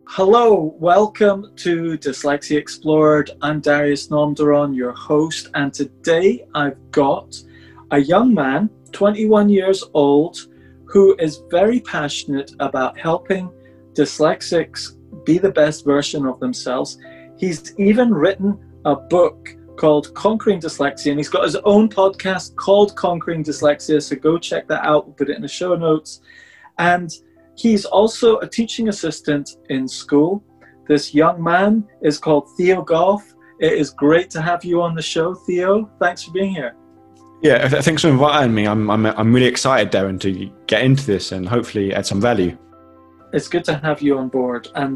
Hello, welcome to Dyslexia Explored. I'm Darius Nomderon, your host, and today I've got a young man, 21 years old, who is very passionate about helping dyslexics be the best version of themselves. He's even written a book called Conquering Dyslexia, and he's got his own podcast called Conquering Dyslexia, so go check that out. We'll put it in the show notes. And he's also a teaching assistant in school. This young man is called Theo Goff. It is great to have you on the show, Theo. Thanks for being here. Yeah, thanks for inviting me. I'm really excited, Darren, to get into this and hopefully add some value. It's good to have you on board. And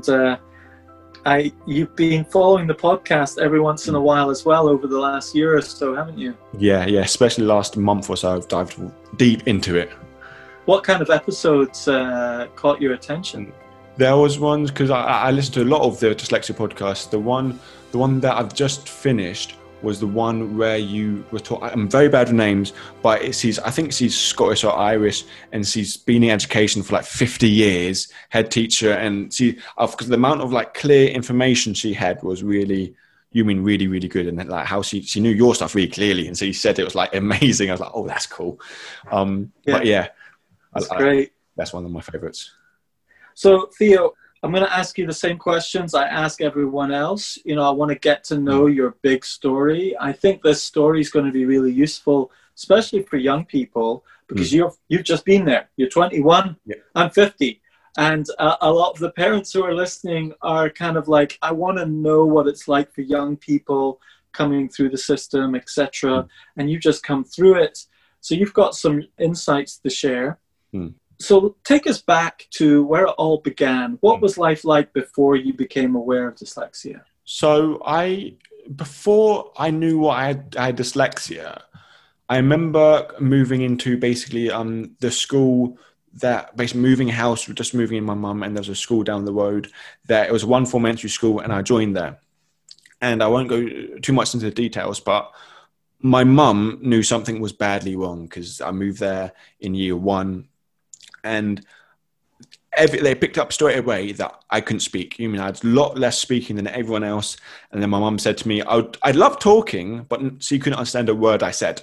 you've been following the podcast every once in a while as well over the last year or so, haven't you? Yeah, especially last month or so, I've dived deep into it. What kind of episodes caught your attention? There was ones, because I listened to a lot of the dyslexia podcasts. The one that I've just finished was the one where you were talking. I'm very bad with names, but I think she's Scottish or Irish, and she's been in education for like 50 years, head teacher, and because the amount of like clear information she had was really really good, and like how she knew your stuff really clearly, and so you said it was like amazing. I was like, oh, that's cool. But yeah. That's great. That's one of my favorites. So, Theo, I'm going to ask you the same questions I ask everyone else. I want to get to know your big story. I think this story is going to be really useful, especially for young people, because you've just been there. You're 21, I'm 50. And a lot of the parents who are listening are kind of like, I want to know what it's like for young people coming through the system, etc. And you've just come through it. So you've got some insights to share. So take us back to where it all began. What was life like before you became aware of dyslexia? So before I knew I had dyslexia, I remember moving into basically the school that basically moving house, just moving in my mum, and there's a school down the road that it was one form entry school, and I joined there. And I won't go too much into the details, but my mum knew something was badly wrong because I moved there in year one. And they picked up straight away that I couldn't speak. I had a lot less speaking than everyone else. And then my mum said to me, I'd love talking, but she couldn't understand a word I said.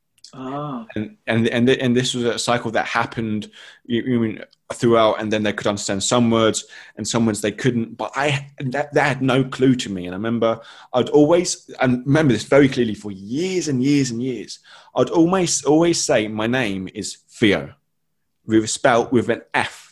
Oh. And this was a cycle that happened throughout, and then they could understand some words and some words they couldn't. But that had no clue to me. And I remember remember this very clearly for years and years and years. I'd always say my name is Theo. Spelled with an F,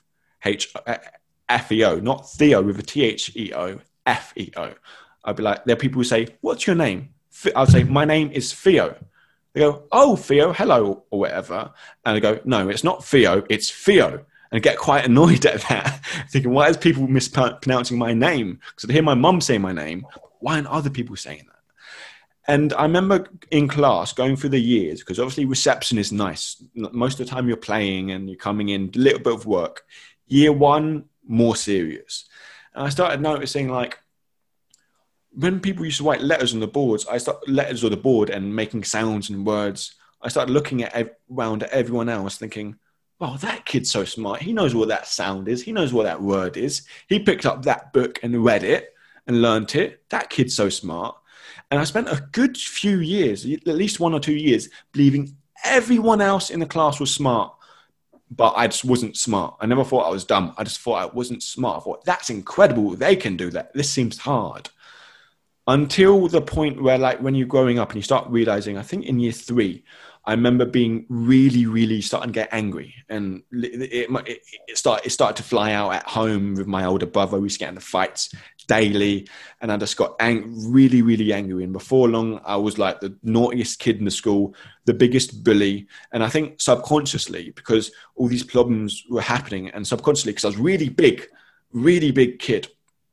F-E-O, not Theo with a T-H-E-O, F-E-O. I'd be like, there are people who say, what's your name? I'll say, my name is Theo. They go, oh, Theo, hello, or whatever. And I go, no, it's not Theo, it's Theo. And I get quite annoyed at that, thinking, why is people mispronouncing my name? Because I hear my mum say my name, why aren't other people saying that? And I remember in class going through the years, because obviously reception is nice. Most of the time you're playing and you're coming in, a little bit of work. Year one, more serious. And I started noticing, like, when people used to write letters on the boards, letters on the board and making sounds and words. I started looking around at everyone else thinking, oh, that kid's so smart. He knows what that sound is. He knows what that word is. He picked up that book and read it and learnt it. That kid's so smart. And I spent a good few years, at least 1 or 2 years, believing everyone else in the class was smart, but I just wasn't smart. I never thought I was dumb. I just thought I wasn't smart. I thought, that's incredible. They can do that. This seems hard. Until the point where, like, when you're growing up and you start realizing, I think in year 3, I remember being really, really starting to get angry. And it started to fly out at home with my older brother. We used to get into fights daily. And I just got really, really angry. And before long, I was like the naughtiest kid in the school, the biggest bully. And I think subconsciously, because all these problems were happening, and subconsciously, because I was really big kid,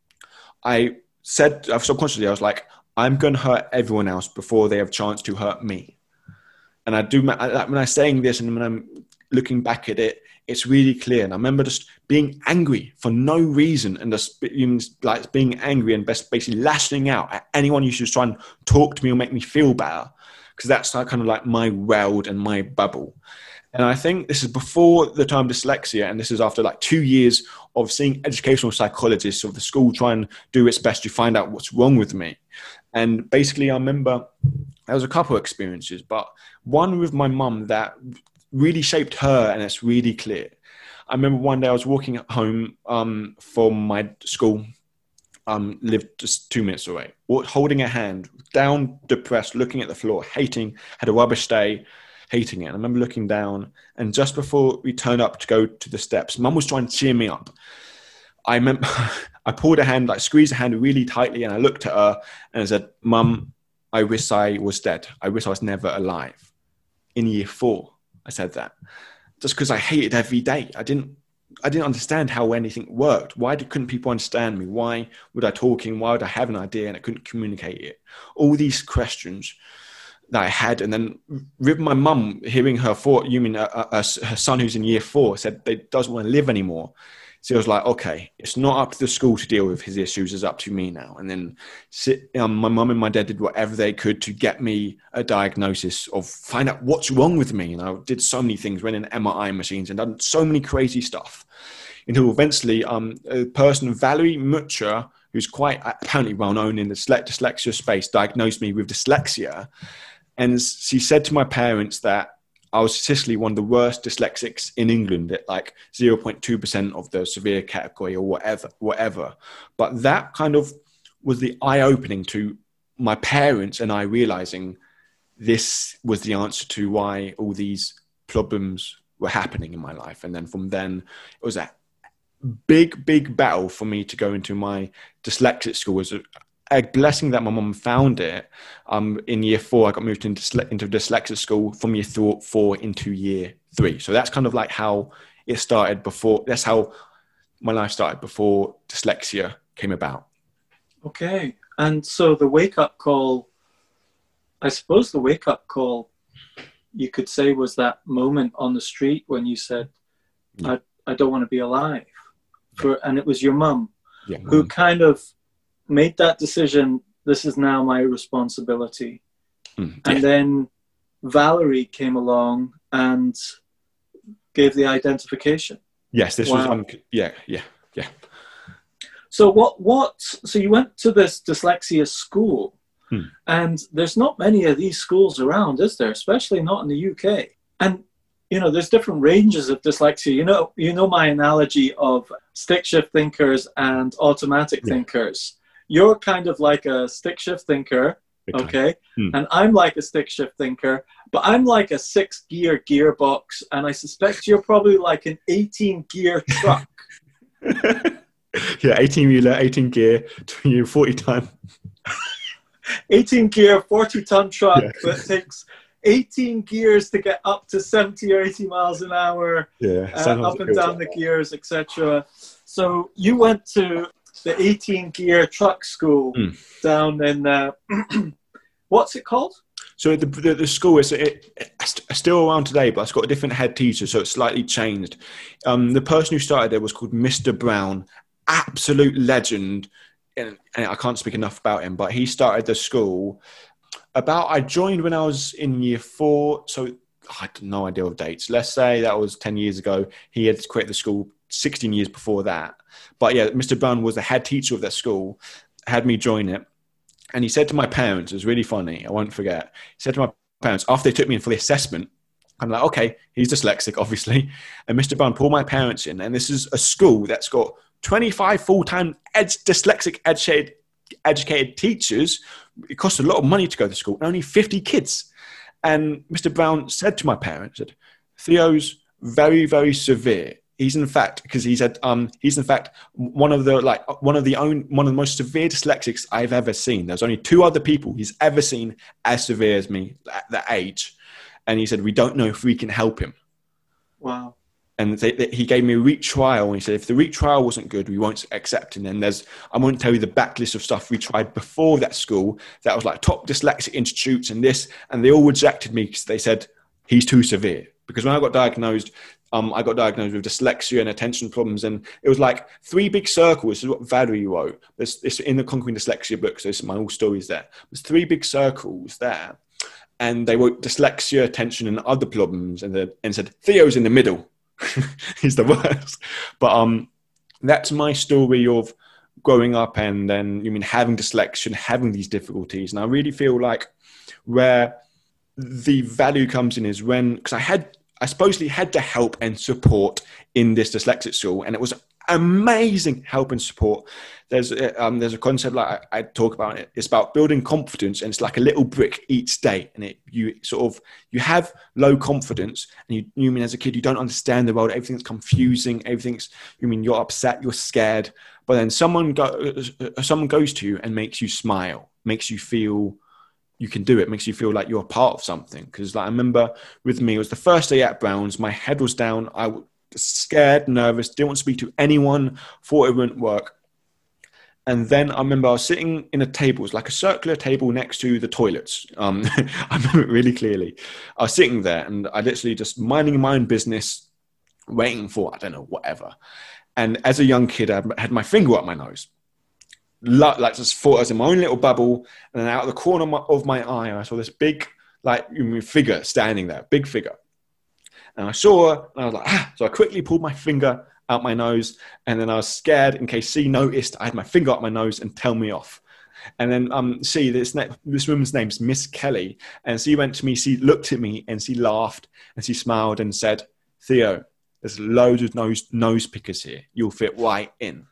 I subconsciously, I was like, I'm going to hurt everyone else before they have a chance to hurt me. And when I'm saying this and when I'm looking back at it, it's really clear. And I remember just being angry for no reason and just being angry and basically lashing out at anyone who should try and talk to me or make me feel better. Because that's kind of like my world and my bubble. And I think this is before the time dyslexia, and this is after like 2 years of seeing educational psychologists of the school try and do its best to find out what's wrong with me. And basically, I remember there was a couple of experiences, but one with my mum that really shaped her, and it's really clear. I remember one day I was walking home from my school, lived just 2 minutes away, holding her hand, down, depressed, looking at the floor, hating, had a rubbish day, hating it. And I remember looking down, and just before we turned up to go to the steps, Mum was trying to cheer me up. I remember I pulled her hand, like squeezed her hand really tightly, and I looked at her and I said, "Mum, I wish I was dead. I wish I was never alive." In year 4, I said that. Just because I hated every day. I didn't understand how anything worked. Why couldn't people understand me? Why would I talking? Why would I have an idea and I couldn't communicate it? All these questions that I had. And then with my mum, hearing her thought, you mean her son who's in year 4 said they doesn't want to live anymore. So I was like, okay, it's not up to the school to deal with his issues, it's up to me now. And then my mum and my dad did whatever they could to get me a diagnosis of find out what's wrong with me. And I did so many things, went in MRI machines and done so many crazy stuff. Until eventually a person, Valerie Mucha, who's quite apparently well known in the dyslexia space, diagnosed me with dyslexia. And she said to my parents that I was statistically one of the worst dyslexics in England at like 0.2% of the severe category or whatever. But that kind of was the eye-opening to my parents and I realizing this was the answer to why all these problems were happening in my life. And then from then, it was a big battle for me to go into my dyslexic school. It was a blessing that my mum found it. In year 4, I got moved into dyslexic school from year 4 into year 3. So that's kind of like how it started before. That's how my life started before dyslexia came about. Okay. And so the wake-up call, I suppose the wake-up call, you could say, was that moment on the street when you said, I don't want to be alive. And it was your mum who kind of made that decision, this is now my responsibility. And then Valerie came along and gave the identification. Yes, this was, yeah. So so you went to this dyslexia school, and there's not many of these schools around, is there? Especially not in the UK. And, there's different ranges of dyslexia. You know my analogy of stick shift thinkers and automatic thinkers. You're kind of like a stick shift thinker, okay? And I'm like a stick shift thinker, but I'm like a 6-gear gearbox, and I suspect you're probably like an 18-gear truck. Yeah, 18-wheeler, 18-gear, 40-ton. 18-gear, 40-ton truck that takes 18 gears to get up to 70 or 80 miles an hour, up and down the gears, etc. So you went to the 18-gear truck school down in, what's it called? So the school is still around today, but it's got a different head teacher, so it's slightly changed. The person who started there was called Mr. Brown, absolute legend, and I can't speak enough about him, but he started the school I joined when I was in year 4, so I had no idea of dates. Let's say that was 10 years ago. He had quit the school 16 years before that. But yeah, Mr. Brown was the head teacher of that school, had me join it. And he said to my parents, it was really funny, I won't forget. He said to my parents, after they took me in for the assessment, I'm like, okay, he's dyslexic, obviously. And Mr. Brown pulled my parents in. And this is a school that's got 25 full-time dyslexic educated teachers. It costs a lot of money to go to school, and only 50 kids. And Mr. Brown said to my parents, said, Theo's very, very severe. He's in fact one of the most severe dyslexics I've ever seen. There's only 2 other people he's ever seen as severe as me at that age. And he said, we don't know if we can help him. Wow. And he gave me a retrial, and he said, if the retrial wasn't good, we won't accept him. And I won't tell you the backlist of stuff we tried before that school that was like top dyslexic institutes and they all rejected me because they said, he's too severe. Because when I got diagnosed with dyslexia and attention problems, and it was like 3 big circles. This is what Valerie wrote. It's in the Conquering Dyslexia book, so my whole story's there. There's 3 big circles there. and they wrote dyslexia, attention, and other problems, and said Theo's in the middle. He's the worst. But that's my story of growing up, and then having dyslexia and having these difficulties. And I really feel like where the value comes in is because I supposedly had the help and support in this dyslexic school, and it was amazing help and support. There's a concept like I talk about it. It's about building confidence, and it's like a little brick each day. And you have low confidence, and you as a kid you don't understand the world. Everything's confusing. Everything's you're upset, you're scared. But then someone goes to you and makes you smile, makes you feel you can do it, makes you feel like you're a part of something. Because I remember with me, it was the first day at Browns. My head was down. I was scared, nervous, didn't want to speak to anyone, thought it wouldn't work. And then I remember I was sitting in a table, it was like a circular table next to the toilets. I remember it really clearly. I was sitting there and I literally just minding my own business, waiting for, I don't know, whatever. And as a young kid, I had my finger up my nose. Just thought I was in my own little bubble. And then out of the corner of my eye, I saw this big figure standing there, big figure. And I saw her, and I was like, So I quickly pulled my finger out my nose, and then I was scared in case C noticed I had my finger up my nose and tell me off. And then this woman's name's Miss Kelly, and she went to me, she looked at me, and she laughed, and she smiled and said, Theo, there's loads of nose pickers here. You'll fit right in.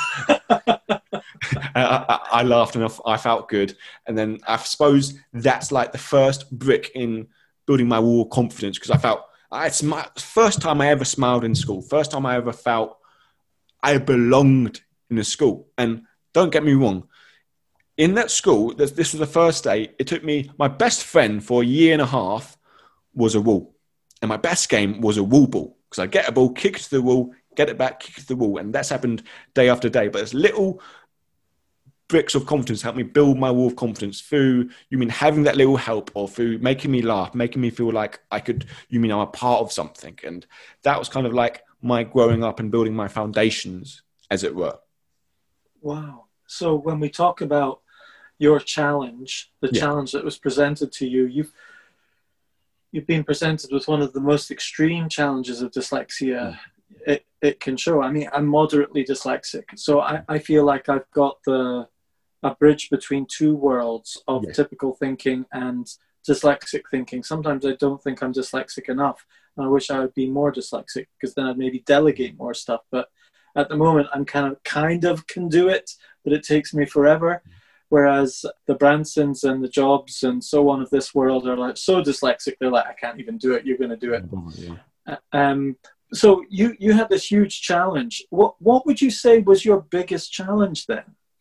I laughed and I felt good. And then I suppose that's like the first brick in building my wall of confidence, because I felt, it's my first time I ever smiled in school. First time I ever felt I belonged in a school. And don't get me wrong, in that school, this was the first day. It took me, my best friend for a year and a half was a wall. And my best game was a wall ball. Because I get a ball, kick it to the wall, get it back, kick it to the wall. And that's happened day after day. But there's little bricks of confidence help me build my wall of confidence through having that little help, or through making me laugh, making me feel like I'm a part of something. And that was kind of like my growing up and building my foundations, as it were. Wow. So when we talk about your challenge, the challenge that was presented to you, you've been presented with one of the most extreme challenges of dyslexia it can show. I'm moderately dyslexic, so I feel like I've got a bridge between two worlds of typical thinking and dyslexic thinking. Sometimes I don't think I'm dyslexic enough, and I wish I would be more dyslexic, because then I'd maybe delegate more stuff. But at the moment, I'm kind of can do it, but it takes me forever. Whereas the Bransons and the Jobs and so on of this world are like so dyslexic, they're like, I can't even do it. You're going to do it. So you had this huge challenge. What would you say was your biggest challenge then?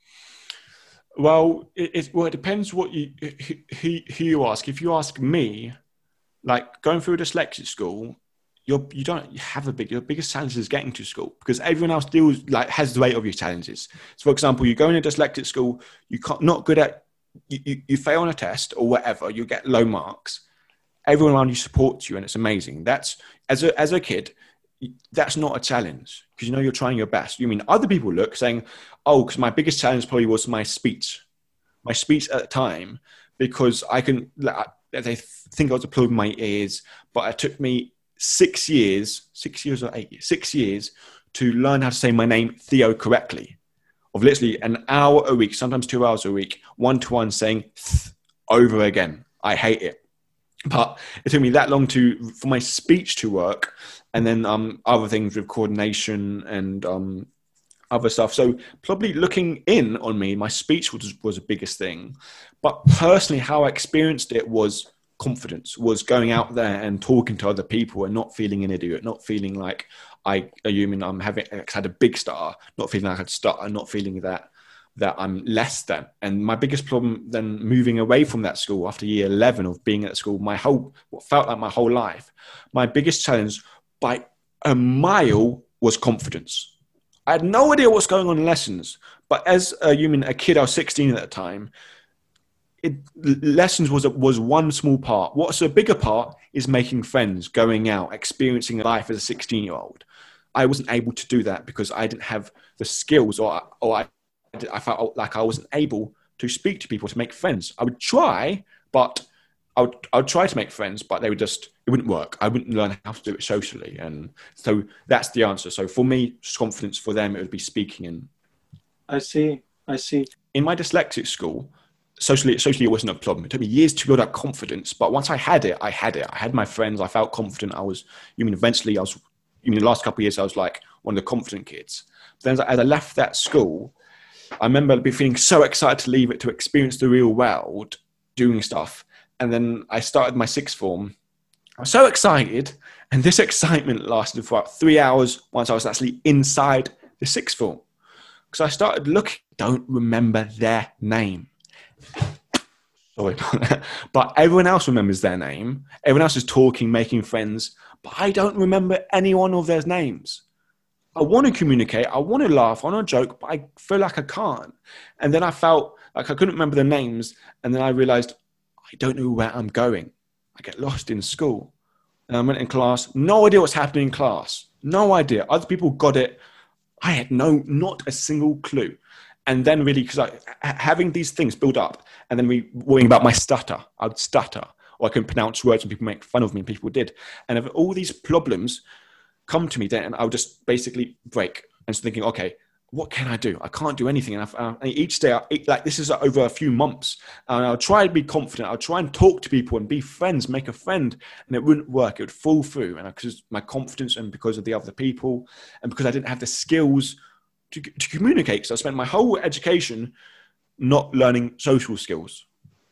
Well, it depends who you ask. If you ask me, like going through a dyslexic school, you don't have your biggest challenge is getting to school, because everyone else has the weight of your challenges. So, for example, you go in a dyslexic school, not good at, you fail on a test or whatever, you get low marks. Everyone around you supports you, and it's amazing. That's as a kid, that's not a challenge, because you're trying your best. Other people look saying, oh, because my biggest challenge probably was my speech at the time, because they think I was applauding my ears, but it took me 6 years to learn how to say my name, Theo, correctly, of literally an hour a week, sometimes 2 hours a week, one-to-one saying over again. I hate it. But it took me that long for my speech to work, and then other things with coordination and other stuff. So probably looking in on me, my speech was the biggest thing. But personally, how I experienced it was confidence, was going out there and talking to other people and not feeling an idiot, not feeling like I had a big star, not feeling like I had stutter, not feeling that I'm less than. And my biggest problem then moving away from that school after year 11 of being at school, what felt like my whole life, my biggest challenge by a mile was confidence. I had no idea what's going on in lessons, but as a kid, I was 16 at the time, lessons was one small part. What's a bigger part is making friends, going out, experiencing life as a 16-year-old. I wasn't able to do that because I didn't have the skills, or I felt like I wasn't able to speak to people, to make friends. I would try, but I'd try to make friends, but it wouldn't work. I wouldn't learn how to do it socially. And so that's the answer. So for me, confidence, for them, it would be speaking. And I see. in my dyslexic school, socially it wasn't a problem. It took me years to build up confidence, but once I had it. I had my friends. I felt confident. The last couple of years, I was like one of the confident kids. Then as I left that school, I remember feeling so excited to leave it, to experience the real world, doing stuff. And then I started my sixth form. I was so excited, and this excitement lasted for about 3 hours once I was actually inside the sixth form. Because I started looking, don't remember their name. Sorry about that. But everyone else remembers their name. Everyone else is talking, making friends. But I don't remember any one of their names. I want to communicate. I want to laugh. I want to joke, but I feel like I can't. And then I felt like I couldn't remember the names. And then I realized, I don't know where I'm going. I get lost in school. And I went in class. No idea what's happening in class. No idea. Other people got it. I had not a single clue. And then really, because having these things build up, and then worrying about my stutter. I would stutter, or I couldn't pronounce words, and people make fun of me, and people did. And if all these problems come to me, then I would just basically break. And just thinking, okay, what can I do? I can't do anything. And each day, this is over a few months. And I'll try to be confident. I'll try and talk to people and be friends, make a friend. And it wouldn't work. It would fall through. And because my confidence, and because of the other people, and because I didn't have the skills to communicate. So I spent my whole education not learning social skills.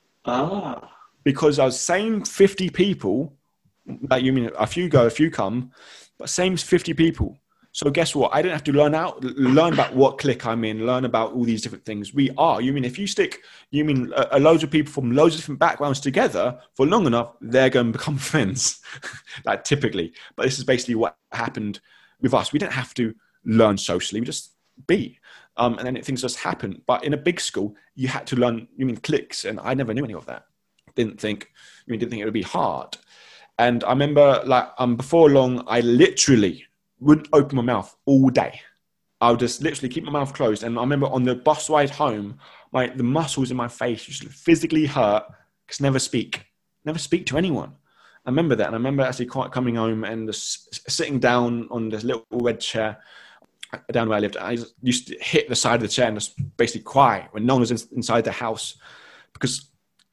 Because I was same 50 people, like you mean a few go, a few come, but same 50 people. So guess what? I didn't have to learn about what clique I'm in, learn about all these different things. If you stick, loads of people from loads of different backgrounds together for long enough, they're going to become friends, like typically. But this is basically what happened with us. We didn't have to learn socially. We just be. And then things just happen. But in a big school, you had to learn, cliques. And I never knew any of that. Didn't think it would be hard. And I remember before long, I literally wouldn't open my mouth all day. I would just literally keep my mouth closed. And I remember on the bus ride home, the muscles in my face just physically hurt because never speak to anyone. I remember that. And I remember actually quite coming home and just sitting down on this little red chair down where I lived. I just used to hit the side of the chair and just basically cry when no one was inside the house. Because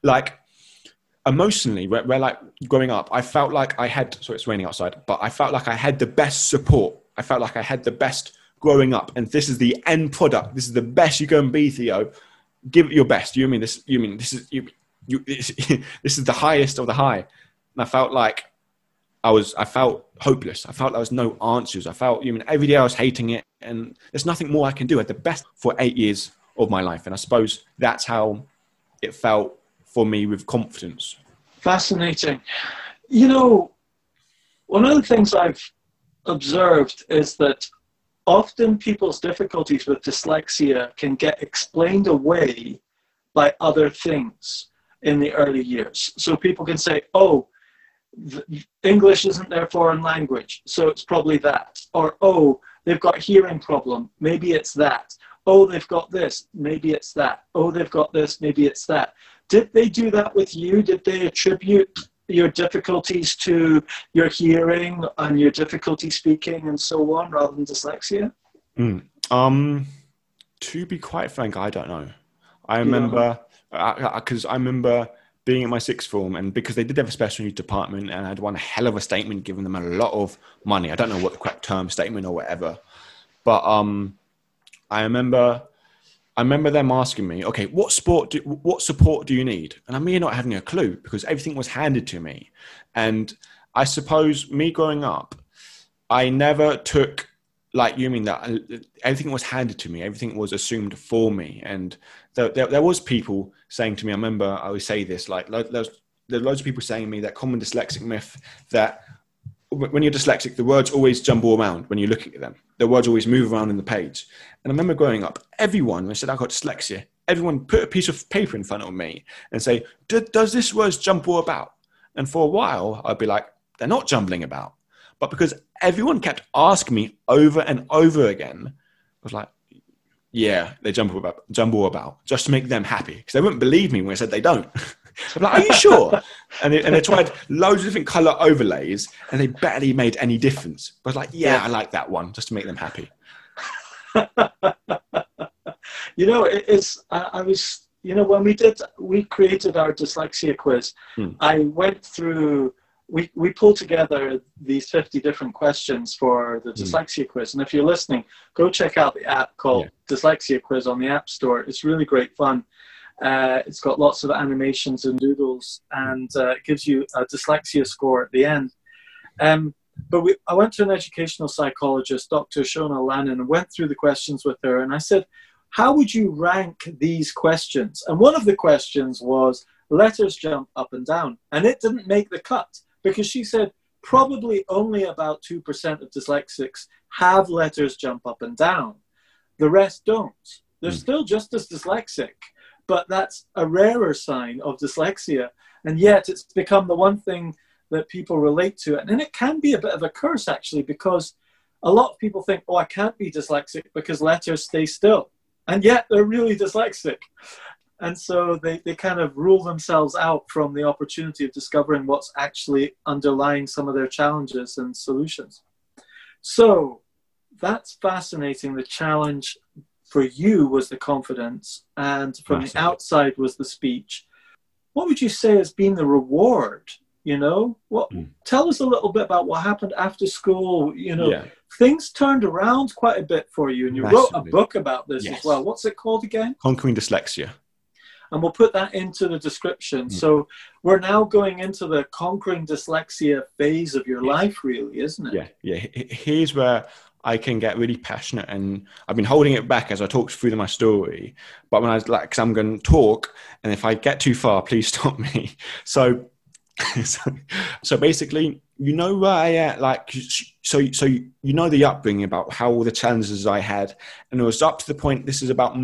emotionally, where growing up, I felt like I had, sorry, it's raining outside, but I felt like I had the best support. I felt like I had the best growing up. And this is the end product. This is the best you can be, Theo. Give it your best. This is the highest of the high. And I felt like I felt hopeless. I felt there was no answers. I felt, every day I was hating it, and there's nothing more I can do. I had the best for 8 years of my life. And I suppose that's how it felt for me with confidence. Fascinating. One of the things I've observed is that often people's difficulties with dyslexia can get explained away by other things in the early years. So people can say, English isn't their foreign language, so it's probably that. Or, they've got a hearing problem, maybe it's that. They've got this, maybe it's that. They've got this, maybe it's that. Did they do that with you? Did they attribute your difficulties to your hearing and your difficulty speaking and so on, rather than dyslexia? To be quite frank, I don't know. I remember, because I remember being in my sixth form, and because they did have a special needs department, and I had one hell of a statement giving them a lot of money. I don't know what the correct term, statement or whatever, but I remember them asking me, okay, what support do you need? And I'm not having a clue, because everything was handed to me. And I suppose me growing up, I never took, that everything was handed to me. Everything was assumed for me. And there was people saying to me, I remember I always say this, there are loads of people saying to me that common dyslexic myth that when you're dyslexic, the words always jumble around when you're looking at them. The words always move around in the page. And I remember growing up, everyone, when I said I got dyslexia, everyone put a piece of paper in front of me and say, does this word jumble about? And for a while, I'd be like, they're not jumbling about. But because everyone kept asking me over and over again, I was like, yeah, they jumble about, just to make them happy. Because they wouldn't believe me when I said they don't. I'm like, are you sure? And they tried loads of different color overlays and they barely made any difference. But like, yeah, I like that one just to make them happy. You know, I was, you know, when we created our dyslexia quiz, I went through, we pulled together these 50 different questions for the dyslexia quiz. And if you're listening, go check out the app called Dyslexia Quiz on the App Store. It's really great fun. It's got lots of animations and doodles, and it gives you a dyslexia score at the end. But I went to an educational psychologist, Dr. Shona Lannon, and went through the questions with her. And I said, how would you rank these questions? And one of the questions was letters jump up and down. And it didn't make the cut because she said probably only about 2% of dyslexics have letters jump up and down. The rest don't. They're still just as dyslexic, but that's a rarer sign of dyslexia. And yet it's become the one thing that people relate to. And it can be a bit of a curse, actually, because a lot of people think, oh, I can't be dyslexic because letters stay still. And yet they're really dyslexic. And so they kind of rule themselves out from the opportunity of discovering what's actually underlying some of their challenges and solutions. So that's fascinating. The challenge for you was the confidence, and from the outside was the speech. What would you say has been the reward? You know, tell us a little bit about what happened after school. You know, things turned around quite a bit for you, and you wrote a book about this as well. What's it called again? Conquering Dyslexia. And we'll put that into the description. So we're now going into the conquering dyslexia phase of your life, really, isn't it? Yeah. Here's where I can get really passionate, and I've been holding it back as I talked through my story. But when I was like, because I'm going to talk, and if I get too far, please stop me. So basically, you know where I am, like, so you know the upbringing about how all the challenges I had, and it was up to the point, this is about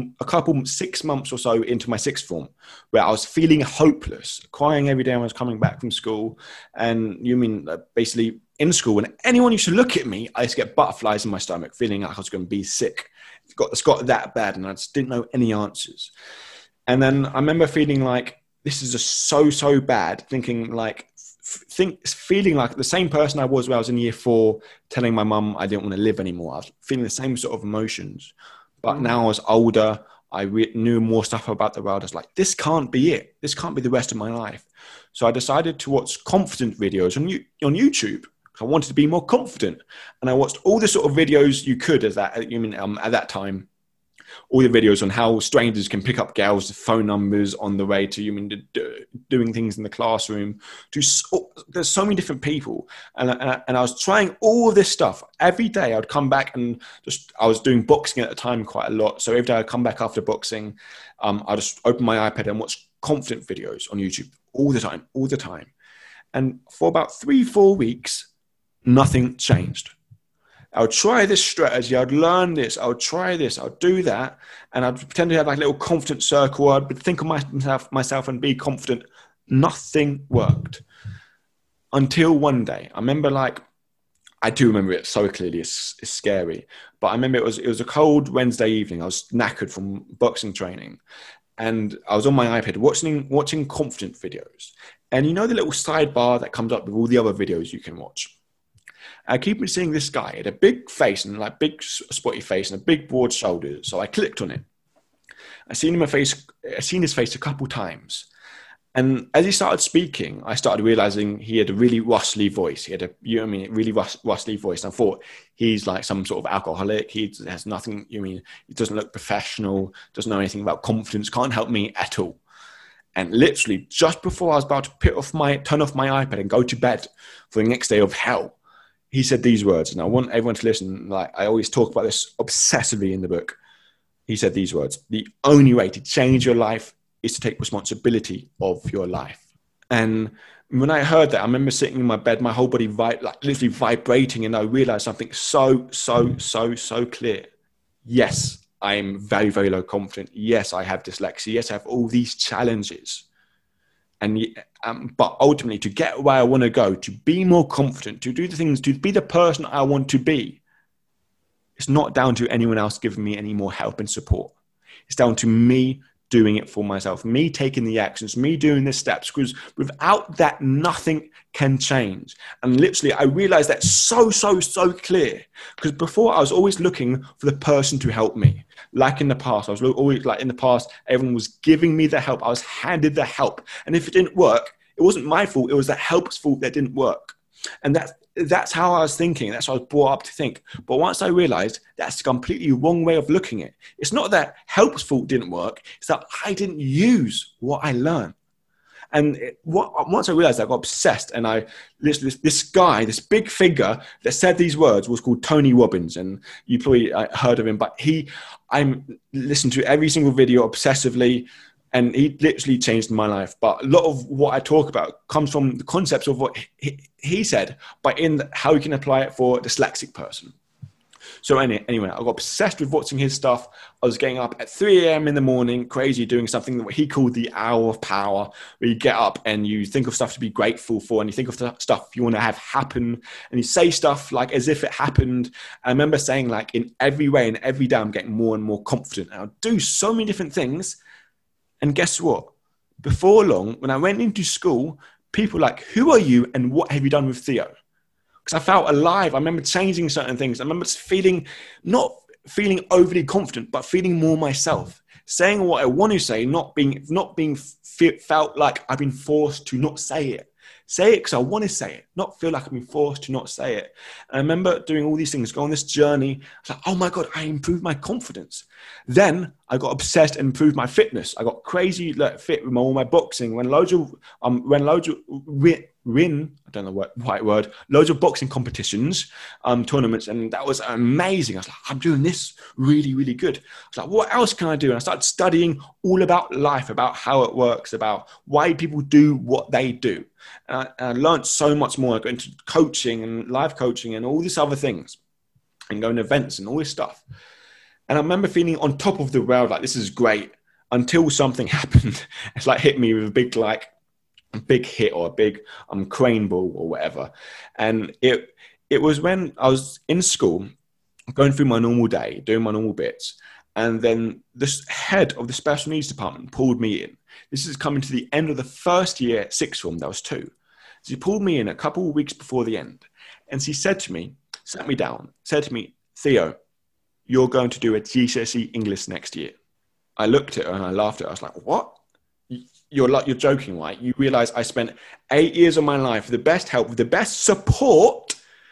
6 months or so into my sixth form, where I was feeling hopeless, crying every day when I was coming back from school. And basically in school, when anyone used to look at me, I used to get butterflies in my stomach, feeling like I was going to be sick. It's got that bad, and I just didn't know any answers. And then I remember feeling like, this is just so bad, thinking like, feeling like the same person I was when I was in year 4, telling my mum I didn't want to live anymore. I was feeling the same sort of emotions. But now I was older, I knew more stuff about the world. I was like, this can't be it. This can't be the rest of my life. So I decided to watch confident videos on YouTube. I wanted to be more confident. And I watched all the sort of videos you could at that time. All the videos on how strangers can pick up girls' phone numbers on the way to doing things in the classroom. There's so many different people, and I was trying all of this stuff every day. I'd come back and I was doing boxing at the time quite a lot, so every day I'd come back after boxing. I'd just open my iPad and watch confident videos on YouTube all the time, and for about 3-4 weeks, nothing changed. I would try this strategy, I'd learn this, I would try this, I would do that, and I'd pretend to have like a little confident circle. I'd think of myself and be confident. Nothing worked. Until one day, I remember, like, I do remember it so clearly, it's scary, but I remember it was a cold Wednesday evening. I was knackered from boxing training, and I was on my iPad watching confident videos. And you know the little sidebar that comes up with all the other videos you can watch? I keep seeing this guy had a big face and like big spotty face and a big broad shoulders. So I clicked on it. I seen his face a couple times. And as he started speaking, I started realizing he had a really rustly voice. He had really rustly voice. And I thought he's like some sort of alcoholic. He has nothing, he doesn't look professional, doesn't know anything about confidence, can't help me at all. And literally just before I was about to turn off my iPad and go to bed for the next day of hell, he said these words, and I want everyone to listen. Like, I always talk about this obsessively in the book. He said these words: the only way to change your life is to take responsibility of your life. And when I heard that, I remember sitting in my bed, my whole body literally vibrating, and I realized something so clear. Yes, I'm very, very low confident. Yes, I have dyslexia. Yes, I have all these challenges. But ultimately, to get where I want to go, to be more confident, to do the things, to be the person I want to be, it's not down to anyone else giving me any more help and support. It's down to me doing it for myself, me taking the actions, me doing the steps, because without that, nothing can change. And literally, I realized that so clear, because before I was always looking for the person to help me. Like in the past, I was always like in the past, everyone was giving me the help. I was handed the help. And if it didn't work, it wasn't my fault. It was the help's fault that didn't work. And that's how I was thinking. That's how I was brought up to think. But once I realized that's a completely wrong way of looking at it. It's not that help's fault didn't work. It's that I didn't use what I learned. And once I realized that, I got obsessed. And I literally, this guy, this big figure that said these words was called Tony Robbins. And you probably heard of him. But I listened to every single video obsessively. And he literally changed my life. But a lot of what I talk about comes from the concepts of what he said, but in how you can apply it for a dyslexic person. So anyway, I got obsessed with watching his stuff. I was getting up at 3 a.m. in the morning, crazy, doing something that he called the hour of power, where you get up and you think of stuff to be grateful for, and you think of stuff you want to have happen, and you say stuff like as if it happened. I remember saying, like, in every way and every day, I'm getting more and more confident. And I'll do so many different things. And guess what? Before long, when I went into school, people were like, who are you and what have you done with Theo? Because I felt alive. I remember changing certain things. I remember not feeling overly confident, but feeling more myself. Saying what I want to say, not being felt like I've been forced to not say it. Say it because I want to say it, not feel like I've been forced to not say it. And I remember doing all these things, going on this journey. I was like, oh my God, I improved my confidence. Then I got obsessed and improved my fitness. I got crazy fit with all my boxing. When loads of I don't know what right word, loads of boxing competitions, tournaments, and that was amazing. I was like, I'm doing this really, really good. I was like, what else can I do? And I started studying all about life, about how it works, about why people do what they do. And I learned so much more. I got into coaching and live coaching and all these other things, and going to events and all this stuff. And I remember feeling on top of the world, like, this is great, until something happened. It's like hit me with a big hit or a big crane ball or whatever. And it was when I was in school, going through my normal day, doing my normal bits. And then this head of the special needs department pulled me in. This is coming to the end of the first year, sixth form, that was 2. So he pulled me in a couple of weeks before the end. And she said to me, sat me down, said to me, Theo, you're going to do a GCSE English next year. I looked at her and I laughed at her. I was like, what? You're joking, right? You realize I spent 8 years of my life with the best help, with the best support.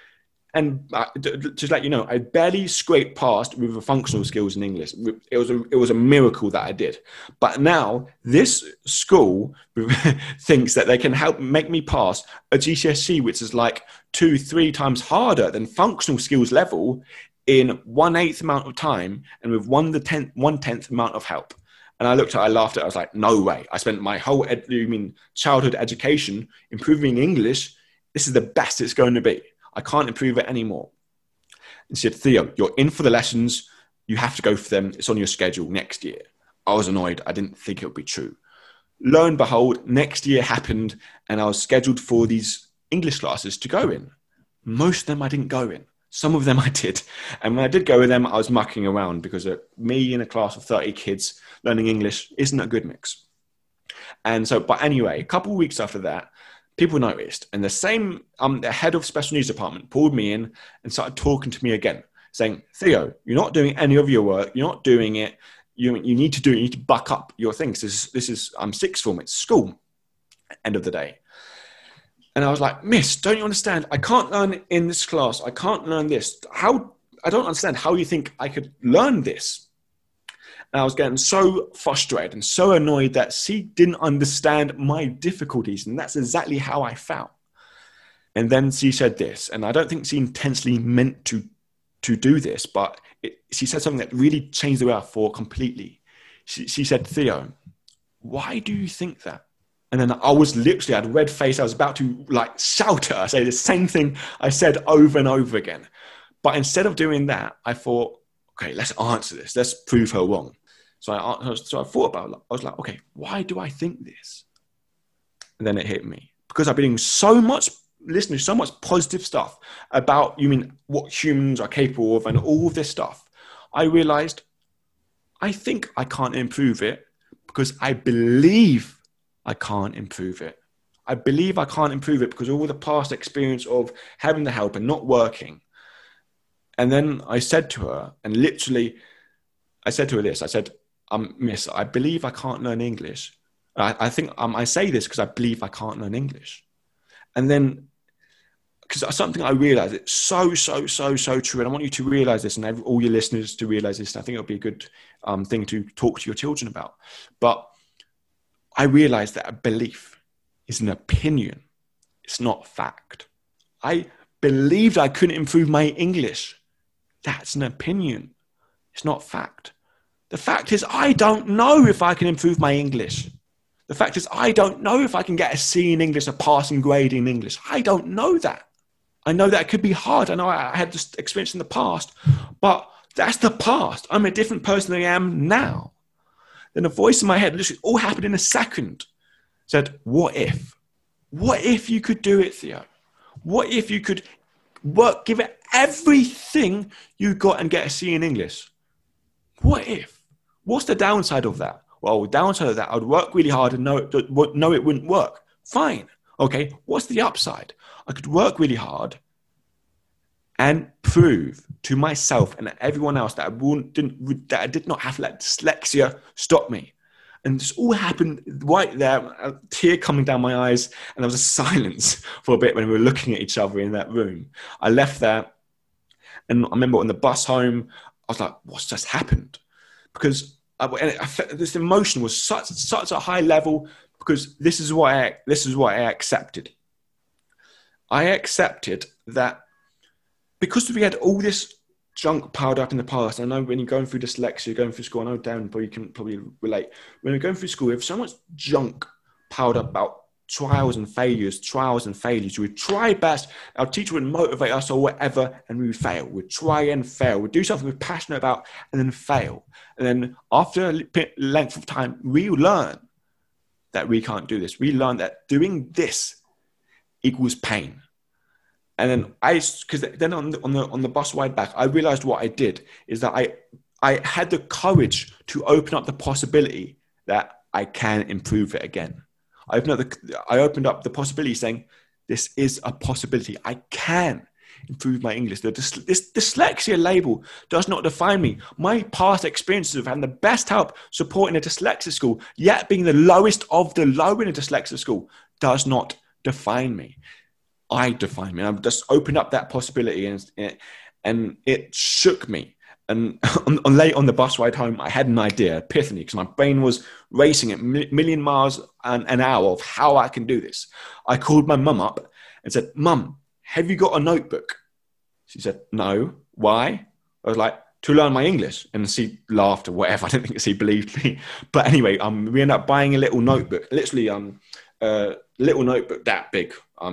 And just let you know, I barely scraped past with the functional skills in English. It was a miracle that I did. But now this school thinks that they can help make me pass a GCSE, which is like 2-3 times harder than functional skills level, in 1/8 amount of time and with 1/10 amount of help. And I looked at her, I laughed at her. I was like, no way. I spent my whole childhood education improving English. This is the best it's going to be. I can't improve it anymore. And she said, Theo, you're in for the lessons. You have to go for them. It's on your schedule next year. I was annoyed. I didn't think it would be true. Lo and behold, next year happened and I was scheduled for these English classes to go in. Most of them I didn't go in. Some of them I did. And when I did go with them, I was mucking around because me in a class of 30 kids learning English isn't a good mix. And so, but anyway, a couple of weeks after that, people noticed. And the head of special needs department pulled me in and started talking to me again, saying, Theo, you're not doing any of your work. You're not doing it. You need to do it. You need to buck up your things. This is sixth form. It's school. End of the day. And I was like, Miss, don't you understand? I can't learn in this class. I can't learn this. I don't understand how you think I could learn this. And I was getting so frustrated and so annoyed that she didn't understand my difficulties. And that's exactly how I felt. And then she said this, and I don't think she intentionally meant to do this, but she said something that really changed the way I thought completely. She said, Theo, why do you think that? And then I had a red face. I was about to shout at her, say the same thing I said over and over again. But instead of doing that, I thought, okay, let's answer this. Let's prove her wrong. So I thought about it. I was like, okay, why do I think this? And then it hit me. Because I've been listening to so much positive stuff about what humans are capable of and all of this stuff. I realized, I think I can't improve it because I believe I can't improve it. I believe I can't improve it because of all the past experience of having the help and not working. And then I said to her, and literally, I said to her this, I said, Miss, I believe I can't learn English. I think I say this because I believe I can't learn English. And then, because something I realized, it's so true. And I want you to realize this, and all your listeners to realize this. And I think it'll be a good thing to talk to your children about. But I realized that a belief is an opinion. It's not fact. I believed I couldn't improve my English. That's an opinion. It's not fact. The fact is, I don't know if I can improve my English. The fact is, I don't know if I can get a C in English, a passing grade in English. I don't know that. I know that it could be hard. I know I had this experience in the past, but that's the past. I'm a different person than I am now. Then a voice in my head, literally all happened in a second, said, what if? What if you could do it, Theo? What if you could give it everything you got and get a C in English? What if? What's the downside of that? Well, the downside of that, I'd work really hard and know it wouldn't work. Fine. Okay, what's the upside? I could work really hard and prove to myself and everyone else that I did not have to let dyslexia stop me. And this all happened right there, a tear coming down my eyes, and there was a silence for a bit when we were looking at each other in that room. I left there, and I remember on the bus home, I was like, what's just happened? Because I felt this emotion was such a high level, because this is what I accepted. I accepted that because we had all this junk piled up in the past. I know when you're going through dyslexia, going through school, I know Dan can probably relate. When we're going through school, we have so much junk piled up about trials and failures. We would try best. Our teacher would motivate us or whatever, and we would fail. We'd try and fail. We'd do something we're passionate about and then fail. And then after a length of time, we learn that we can't do this. We learn that doing this equals pain. And then on the bus ride back, I realized what I did is that I had the courage to open up the possibility that I can improve it again. I opened up the possibility saying, this is a possibility. I can improve my English. This dyslexia label does not define me. My past experiences of having the best help supporting a dyslexia school, yet being the lowest of the low in a dyslexia school, does not define me. I define me. I've just opened up that possibility, and it shook me. And late on the bus ride home, I had an idea, epiphany, because my brain was racing at million miles an hour of how I can do this. I called my mum up and said, Mum, have you got a notebook? She said, no. Why? I was like, to learn my English. And she laughed or whatever. I don't think she believed me. But anyway, we ended up buying a little notebook, literally a little notebook that big,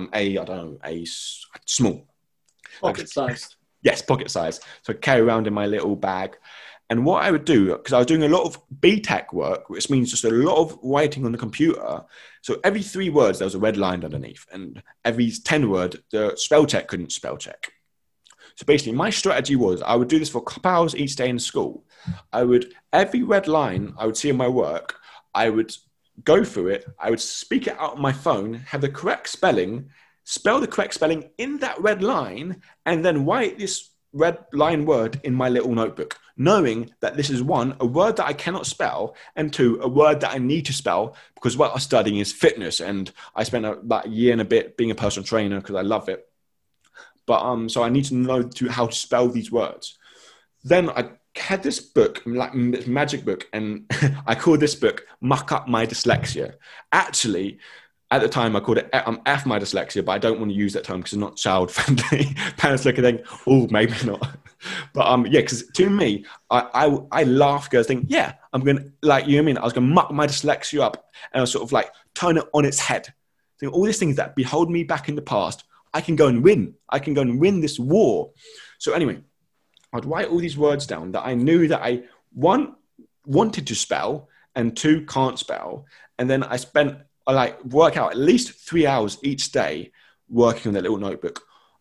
a small. Pocket sized. Yes, pocket size. So I carry around in my little bag. And what I would do, because I was doing a lot of BTEC work, which means just a lot of writing on the computer. So every 3 words, there was a red line underneath. And every 10 word, the spell check couldn't spell check. So basically, my strategy was I would do this for a couple hours each day in school. Every red line I would see in my work, I would go through it. I would speak it out on my phone, have the correct spelling, spell the correct spelling in that red line, and then write this red line word in my little notebook, knowing that this is 1, a word that I cannot spell, and 2, a word that I need to spell, because what I'm studying is fitness, and I spent about a year and a bit being a personal trainer because I love it. But so I need to know how to spell these words. Then I had this book, like this magic book, and I called this book Muck Up My Dyslexia. Actually, at the time, I called it F My Dyslexia, but I don't want to use that term because it's not child-friendly. Parents look and think, oh, maybe not. But yeah, because to me, I laugh, girls think, yeah, I'm going to, like, you know what I mean? I was going to muck my dyslexia up and I was sort of like turn it on its head. So all these things that behold me back in the past, I can go and win. I can go and win this war. So anyway, I'd write all these words down that I knew that I, 1, wanted to spell, and 2, can't spell. And then I work out at least 3 hours each day working on that little notebook.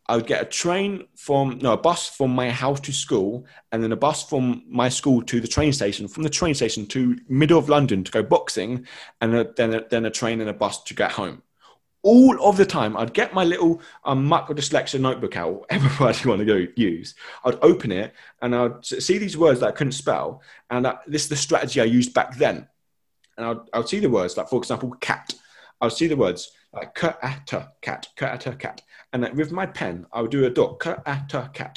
I would get a bus from my house to school, and then a bus from my school to the train station, from the train station to middle of London to go boxing, and then a train and a bus to get home. All of the time, I'd get my little micro dyslexia notebook out, whatever word you want to go use. I'd open it and I'd see these words that I couldn't spell. And this is the strategy I used back then. And I'd see the words, like, for example, cat. I would see the words like cat. And then with my pen, I would do a dot, cat.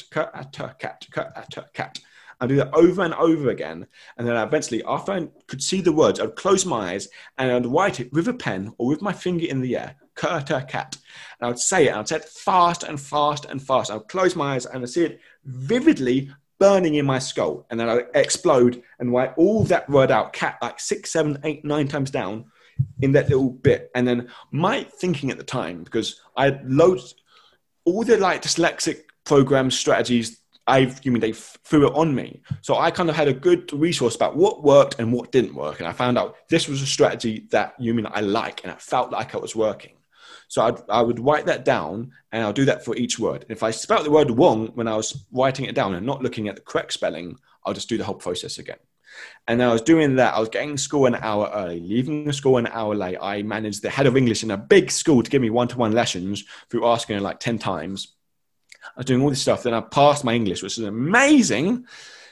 I'd do that over and over again. And then eventually, after I could see the words, I'd close my eyes and I'd write it with a pen or with my finger in the air, cat. And I would say it, and I'd say it fast and fast and fast. I would close my eyes and I'd see it vividly burning in my skull. And then I'd explode and write all that word out, cat, like 6, 7, 8, 9 times down in that little bit. And then my thinking at the time, because I had loads, all the like dyslexic program strategies, they threw it on me. So I kind of had a good resource about what worked and what didn't work. And I found out this was a strategy that I like, and it felt like it was working. So I would write that down, and I'll do that for each word. And if I spelt the word wrong when I was writing it down and not looking at the correct spelling, I'll just do the whole process again. And I was doing that. I was getting to school an hour early, leaving the school an hour late. I managed the head of English in a big school to give me one-to-one lessons through asking her like 10 times. I was doing all this stuff. Then I passed my English, which is amazing.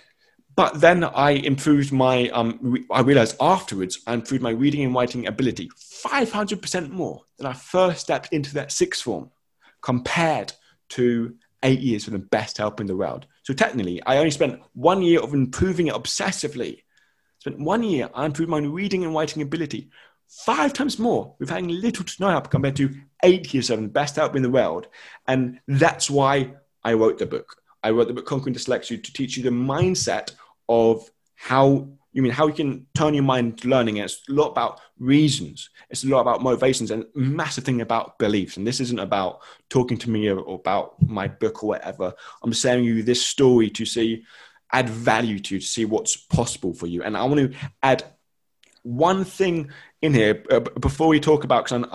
But then I improved my, I realized afterwards, I improved my reading and writing ability 500% more than I first stepped into that sixth form, compared to 8 years with the best help in the world. So technically, I only spent 1 year of improving it obsessively. Spent 1 year, I improved my reading and writing ability 5 times more with having little to no help, compared to 8 years of the best help in the world. And that's why I wrote the book. I wrote the book Conquering Dyslexia to teach you the mindset of how you can turn your mind to learning. It's a lot about reasons. It's a lot about motivations, and a massive thing about beliefs. And this isn't about talking to me or about my book or whatever. I'm sharing you this story to add value to you, to see what's possible for you. And I want to add one thing in here before we talk about, because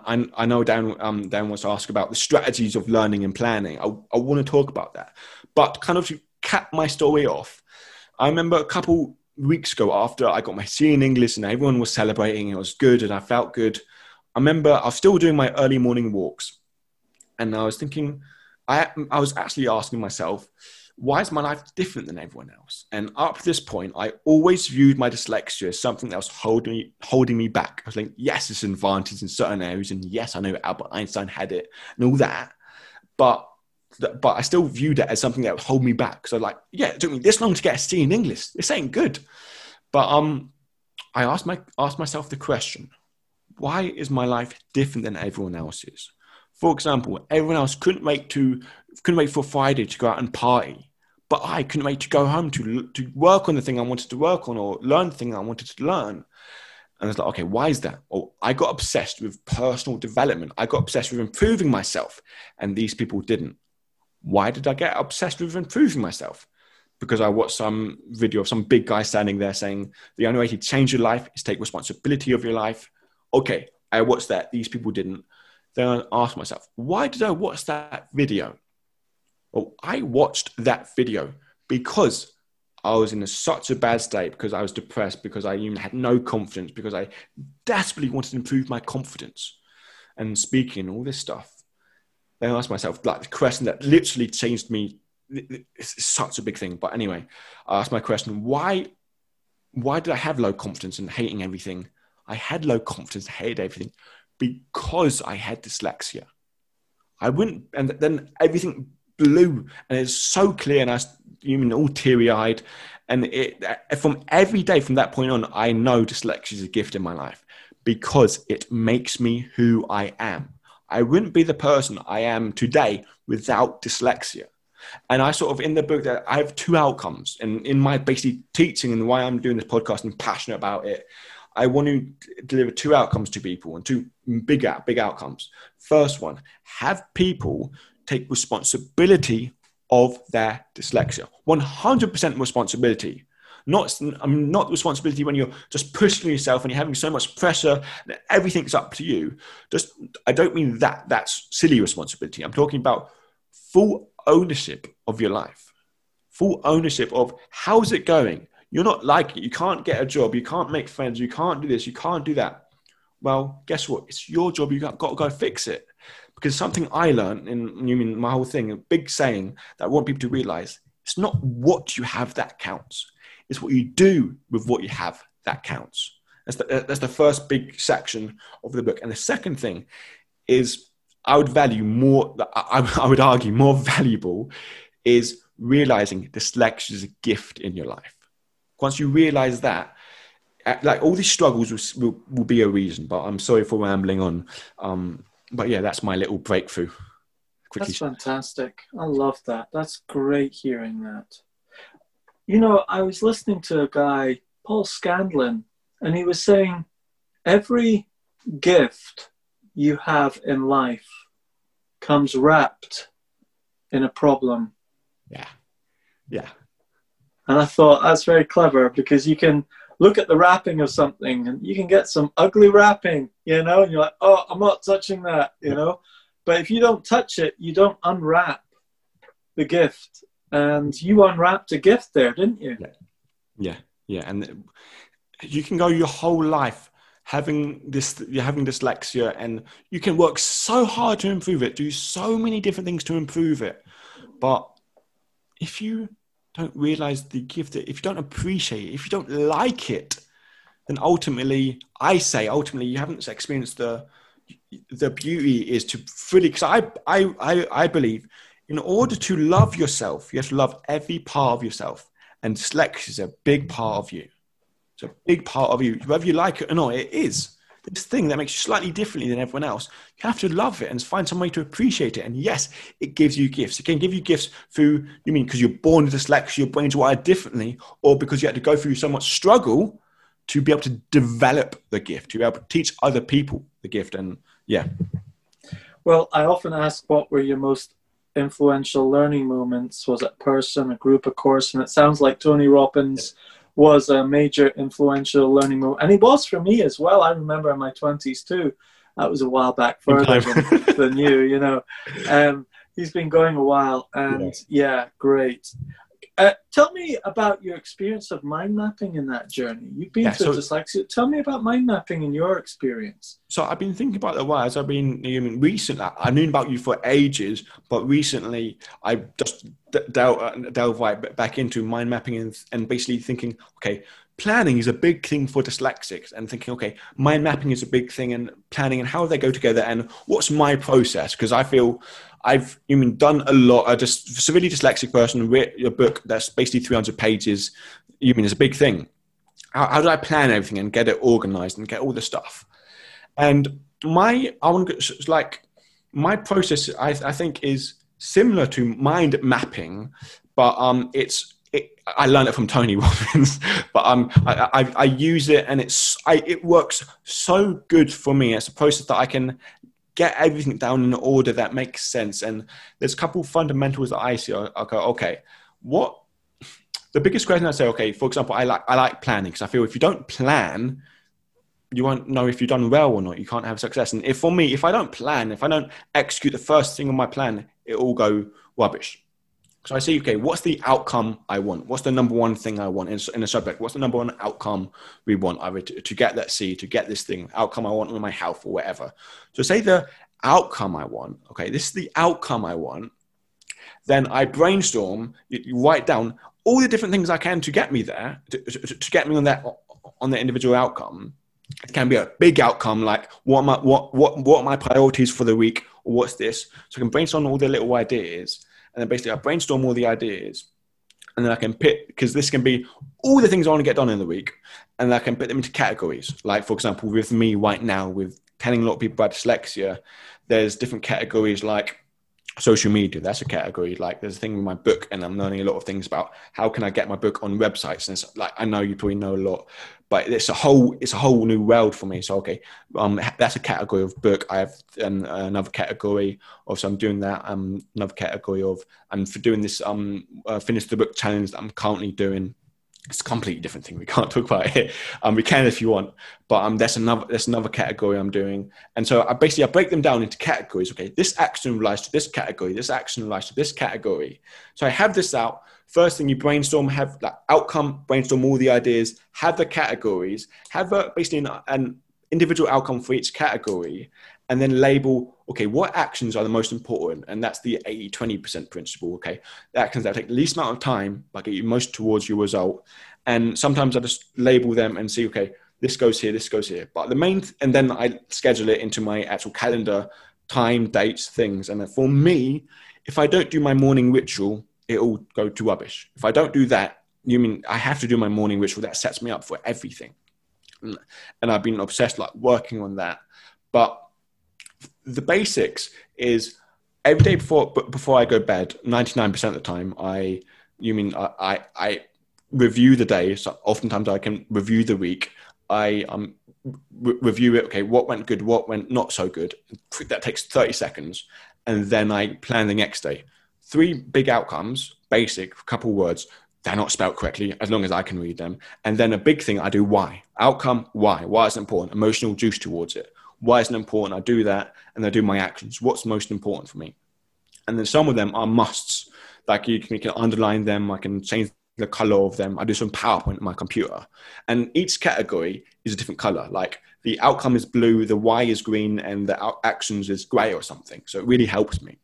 I know Dan wants to ask about the strategies of learning and planning. I want to talk about that. But kind of to cap my story off, I remember a couple weeks ago, after I got my C in English and everyone was celebrating, it was good and I felt good. I remember I was still doing my early morning walks, and I was thinking, I was actually asking myself, why is my life different than everyone else? And up to this point, I always viewed my dyslexia as something that was holding me back. I was like, yes, it's an advantage in certain areas, and yes, I know Albert Einstein had it and all that, but I still viewed it as something that would hold me back. So like, yeah, it took me this long to get a C in English. This ain't good. But I asked myself the question, why is my life different than everyone else's? For example, everyone else couldn't wait for Friday to go out and party, but I couldn't wait to go home to work on the thing I wanted to work on, or learn the thing I wanted to learn. And I was like, okay, why is that? Well, I got obsessed with personal development. I got obsessed with improving myself, and these people didn't. Why did I get obsessed with improving myself? Because I watched some video of some big guy standing there saying, the only way to change your life is take responsibility of your life. Okay, I watched that. These people didn't. Then I asked myself, why did I watch that video? Well, I watched that video because I was in such a bad state, because I was depressed, because I even had no confidence, because I desperately wanted to improve my confidence and speaking and all this stuff. Then I asked myself, like, the question that literally changed me. It's such a big thing. But anyway, I asked my question, why did I have low confidence and hating everything? I had low confidence, hated everything, because I had dyslexia. And then everything blew, and it's so clear, and I was all teary-eyed. And from every day from that point on, I know dyslexia is a gift in my life, because it makes me who I am. I wouldn't be the person I am today without dyslexia. And I sort of, in the book, that I have 2 outcomes. And in my basically teaching and why I'm doing this podcast and passionate about it, I want to deliver 2 outcomes to people, and 2 big outcomes. First one, have people take responsibility of their dyslexia. 100% responsibility. Not responsibility when you're just pushing yourself and you're having so much pressure that everything's up to you. I don't mean that's silly responsibility. I'm talking about full ownership of your life, full ownership of how's it going. You're not liking it. You can't get a job. You can't make friends. You can't do this. You can't do that. Well, guess what? It's your job. You've got to go fix it. Because something I learned in my whole thing, a big saying that I want people to realize, it's not what you have that counts. It's what you do with what you have that counts. That's the first big section of the book. And the second thing is I would argue more valuable is realizing dyslexia is a gift in your life. Once you realize that, like all these struggles will be a reason, but I'm sorry for rambling on. But yeah, that's my little breakthrough. That's fantastic. I love that. That's great hearing that. You know, I was listening to a guy, Paul Scanlon, and he was saying every gift you have in life comes wrapped in a problem. Yeah. And I thought that's very clever, because you can look at the wrapping of something and you can get some ugly wrapping, you know, and you're like, oh, I'm not touching that, you know. But if you don't touch it, you don't unwrap the gift. And you unwrapped a gift there, didn't you? Yeah. And you can go your whole life having dyslexia, and you can work so hard to improve it, do so many different things to improve it. But if you don't realize the gift, if you don't appreciate it, if you don't like it, then ultimately you haven't experienced the beauty is to fully, because I believe in order to love yourself, you have to love every part of yourself. And dyslexia is a big part of you. It's a big part of you. Whether you like it or not, it is. This thing that makes you slightly differently than everyone else. You have to love it and find some way to appreciate it. And yes, it gives you gifts. It can give you gifts through, because you're born with dyslexia, your brain's wired differently, or because you had to go through so much struggle to be able to develop the gift, to be able to teach other people the gift. And yeah. Well, I often ask, what were your most influential learning moments? Was it a person, a group, a course? And it sounds like Tony Robbins was a major influential learning moment. And he was for me as well. I remember in my 20s too. That was a while back, further than you, you know. He's been going a while, and yeah great. Tell me about your experience of mind mapping in that journey. You've been through dyslexia. Tell me about mind mapping in your experience. So I've been thinking about it a while. As I've been recently, I knew about you for ages, but recently I just delve right back into mind mapping and basically thinking, okay, planning is a big thing for dyslexics, and thinking, okay, mind mapping is a big thing, and planning and how they go together, and what's my process? Because I feel I've done a lot. I just severely dyslexic person, wrote a book that's basically 300 pages. It's a big thing. How do I plan everything and get it organized and get all the stuff? And my process, I think, is similar to mind mapping, but I learned it from Tony Robbins, but I use it, and it works so good for me. It's a process that I can get everything down in an order that makes sense. And there's a couple of fundamentals that I see. I'll go, okay, the biggest question I say, okay, for example, I like planning, because I feel if you don't plan, you won't know if you've done well or not. You can't have success. And if I don't plan, if I don't execute the first thing on my plan, it will go rubbish. So I say, okay, what's the outcome I want? What's the number one thing I want in a subject? What's the number one outcome we want, either to get that C, to get this thing, outcome I want with my health or whatever. So say the outcome I want, okay, this is the outcome I want. Then I brainstorm, you write down all the different things I can to get me there, to get me on the individual outcome. It can be a big outcome, like what are my priorities for the week, or what's this? So I can brainstorm all the little ideas. And then basically I brainstorm all the ideas, and then I can pick, because this can be all the things I want to get done in the week, and I can put them into categories. Like, for example, with me right now, with telling a lot of people about dyslexia, there's different categories like social media. That's a category. Like, there's a thing with my book, and I'm learning a lot of things about how can I get my book on websites. And it's like, I know you probably know a lot, but it's a whole new world for me. So, okay, that's a category of book. I have another category of, so I'm doing that. Another category of, and for doing this, finish the book challenge that I'm currently doing. It's a completely different thing. We can't talk about it here. We can if you want, but that's another category I'm doing. And so I break them down into categories. Okay, this action relates to this category. This action relates to this category. So I have this out. First thing, you brainstorm, have like outcome, brainstorm all the ideas, have the categories, have basically an individual outcome for each category, and then label, okay, what actions are the most important? And that's the 80-20% principle, okay? The actions that take the least amount of time, but get you most towards your result. And sometimes I just label them and see, okay, this goes here, this goes here. But and then I schedule it into my actual calendar, time, dates, things. And for me, if I don't do my morning ritual, it'll go to rubbish. If I don't do that, you mean I have to do my morning ritual. That sets me up for everything. And I've been obsessed, like working on that. But the basics is every day before I go to bed, 99% of the time, I review the day. So oftentimes I can review the week. I review it. Okay, what went good? What went not so good? That takes 30 seconds. And then I plan the next day. 3 big outcomes, basic, couple words. They're not spelled correctly as long as I can read them. And then a big thing, I do why. Outcome, why. Why is it important? Emotional juice towards it. Why is it important? I do that, and I do my actions. What's most important for me? And then some of them are musts. Like you can underline them. I can change the color of them. I do some PowerPoint on my computer. And each category is a different color. Like the outcome is blue, the why is green, and the actions is gray or something. So it really helps me.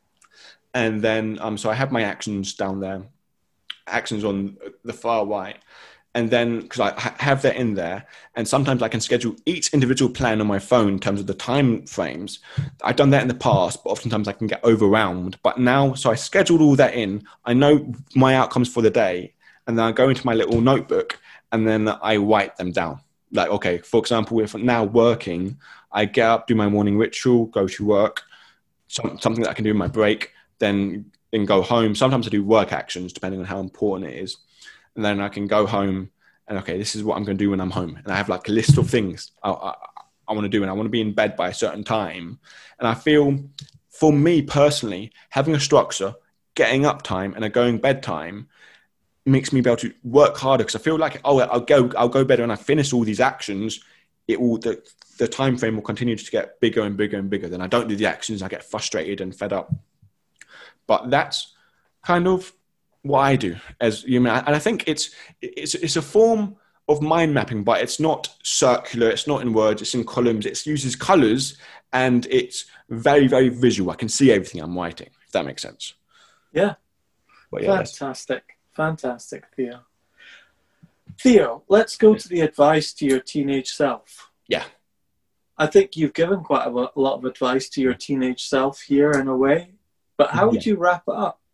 And then, so I have my actions down there, actions on the far right. And then, because I have that in there, and sometimes I can schedule each individual plan on my phone in terms of the time frames. I've done that in the past, but oftentimes I can get overwhelmed. But now, so I scheduled all that in. I know my outcomes for the day, and then I go into my little notebook, and then I write them down. Like, okay, for example, if I'm now working, I get up, do my morning ritual, go to work, something that I can do in my break, then go home. Sometimes I do work actions, depending on how important it is. And then I can go home and, okay, this is what I'm going to do when I'm home. And I have like a list of things I want to do. And I want to be in bed by a certain time. And I feel, for me personally, having a structure, getting up time and a going bed time makes me be able to work harder. Because I feel like, I'll go better and I finish all these actions. The time frame will continue to get bigger and bigger and bigger. Then I don't do the actions. I get frustrated and fed up. But that's kind of what I do, as you mean, and I think it's a form of mind mapping, but it's not circular. It's not in words. It's in columns. It uses colors, and it's very, very visual. I can see everything I'm writing. If that makes sense. Yeah. But yeah, fantastic, Theo. Theo, let's go to the advice to your teenage self. Yeah. I think you've given quite a lot of advice to your teenage self here in a way, but how would you wrap it up?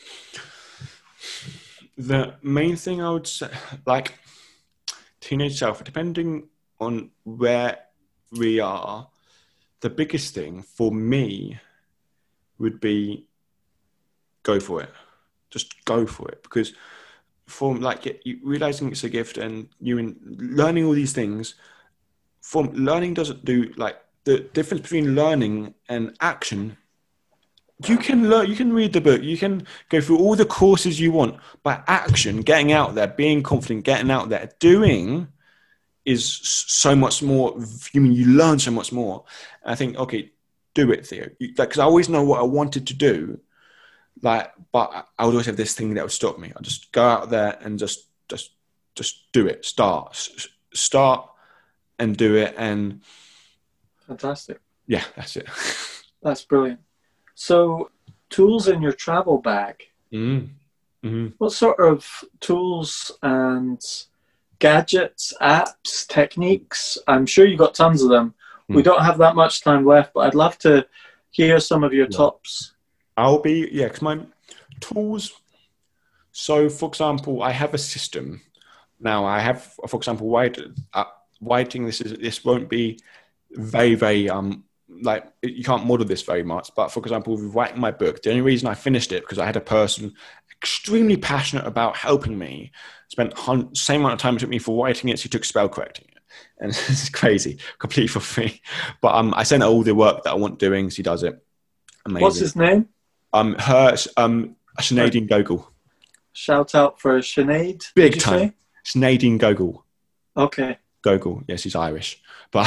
The main thing I would say, like teenage self, depending on where we are, the biggest thing for me would be go for it. Just go for it. Because from you realizing it's a gift and learning all these things, from learning doesn't do the difference between learning and action. You can learn, you can read the book, you can go through all the courses you want, but action, getting out there, being confident, getting out there, doing is so much more. You learn so much more. And I think, okay, do it, Theo. Because I always know what I wanted to do, but I would always have this thing that would stop me. I'll just go out there and just do it. Start and do it. And fantastic. Yeah, that's it. That's brilliant. So, tools in your travel bag. Mm-hmm. What sort of tools and gadgets, apps, techniques? I'm sure you've got tons of them. We don't have that much time left, but I'd love to hear some of your tops. Because my tools. So, for example, I have a system. Now, I have, for example, writing. This won't be very, very you can't model this very much, but for example, with writing my book, the only reason I finished it because I had a person extremely passionate about helping me, spent same amount of time it took me for writing it, she took spell correcting it, and it's crazy, completely for free. But I sent her all the work that I want doing. She does it. Amazing. What's his name? Sinead Gogol. shout out for Sinead. Big time. It's Nadine Gogol. Okay. Gogol. Yes, he's Irish. But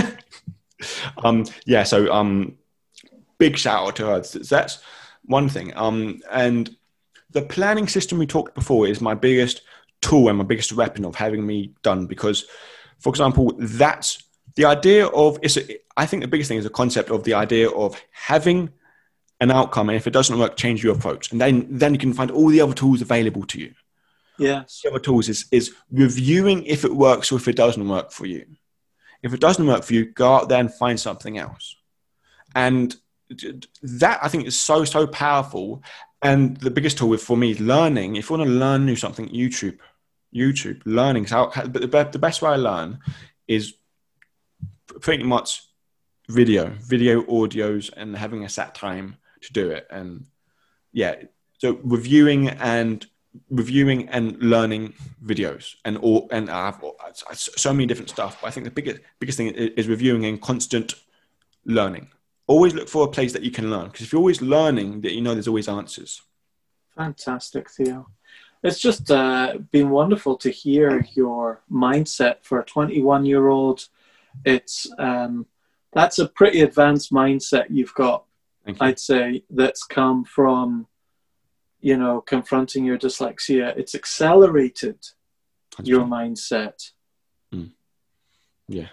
big shout out to her. That's one thing. And the planning system we talked before is my biggest tool and my biggest weapon of having me done, because, for example, that's the idea of, I think the biggest thing is the concept of the idea of having an outcome, and if it doesn't work, change your approach. And then you can find all the other tools available to you. Yes. The other tools is reviewing if it works or if it doesn't work for you. If it doesn't work for you, go out there and find something else. And that, I think, is so, so powerful. And the biggest tool for me is learning. If you want to learn new something, YouTube, learning. But the best way I learn is pretty much video audios, and having a set time to do it. And yeah, so reviewing and learning videos and I've so many different stuff. But I think the biggest thing is reviewing and constant learning. Always look for a place that you can learn, because if you're always learning, that there's always answers. Fantastic, Theo. It's just been wonderful to hear your mindset for a 21-year-old. It's that's a pretty advanced mindset you've got. Thank you. I'd say that's come from, confronting your dyslexia. It's accelerated 100%. Your mindset. Yeah.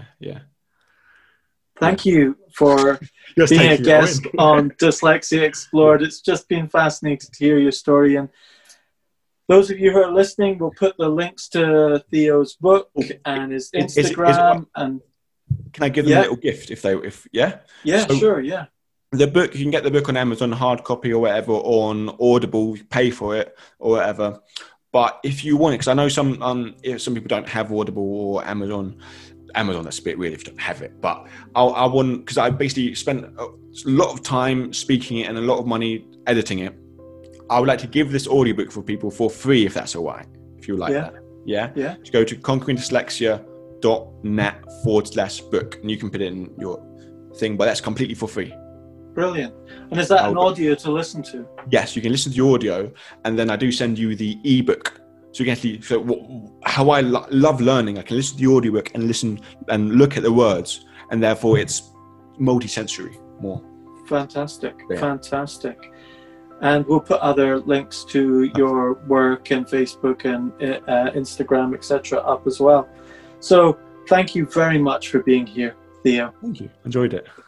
Thank you for being a guest on Dyslexia Explored. It's just been fascinating to hear your story. And those of you who are listening, we'll put the links to Theo's book and his Instagram. And can I give them a little gift Yeah, so, sure, yeah. The book, you can get the book on Amazon, hard copy or whatever, on Audible, pay for it or whatever. But if you want it, because I know some people don't have Audible or Amazon, that's a bit weird if you don't have it. But I want, because I basically spent a lot of time speaking it and a lot of money editing it. I would like to give this audiobook for people for free, if that's all right, if you like that. Yeah? Yeah. Just go to conqueringdyslexia.net/book, and you can put it in your thing, but that's completely for free. Brilliant. And is that an audio to listen to? Yes, you can listen to the audio, and then I do send you the ebook. So you can actually, how I love learning, I can listen to the audiobook and listen and look at the words, and therefore it's multi-sensory more. Fantastic. Yeah. Fantastic. And we'll put other links to your work and Facebook and Instagram, etc. up as well. So thank you very much for being here, Theo. Thank you. Enjoyed it.